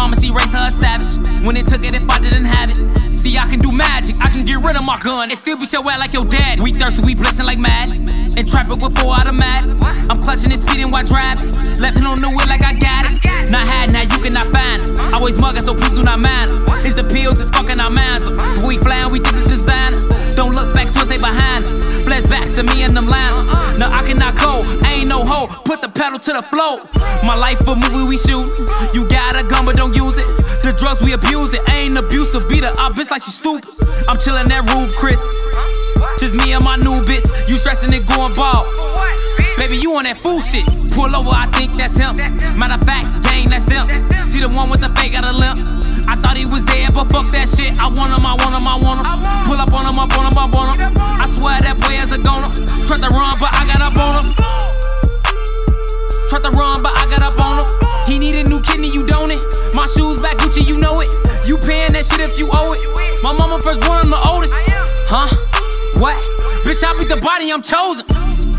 pharmacy raised her a savage. When they took it, if I didn't have it. See, I can do magic, I can get rid of my gun and still beat your ass like your dad. We thirsty, we blessing like mad. And traffic with 4 automatic. I'm clutching and speeding while driving. Left on the wheel like I got it. Not had, now you cannot find us. Always mugging, so please do not mind us. It's the pills, it's fucking our minds up. When we flying, we do the designer. Don't look back to us, they behind us. Flashbacks to me and them liners. No, I cannot go, I ain't no hoe. Put the pedal to the floor. My life a movie we shoot. You got a gun but don't use it. The drugs we abuse it. I ain't abusive, beat her up, bitch like she stupid. I'm chillin' that roof, Chris. Just me and my new bitch. You stressin' and going bald. Baby, you on that fool shit. Pull over, I think that's him. Matter of fact, gang, that's them. See the one with the fake got a limp. I thought he was dead, but fuck that shit. I want him, I want him, I want him. Pull up on him, up on him, up on him. I swear that boy is a goner. Tried to run, but I got up on him. Tried to run, but I got up on him. He need a new kidney, you don't it? My shoes back Gucci, you know it. You paying that shit if you owe it. My mama first born, I'm the oldest. Huh? What? Bitch, I beat the body, I'm chosen.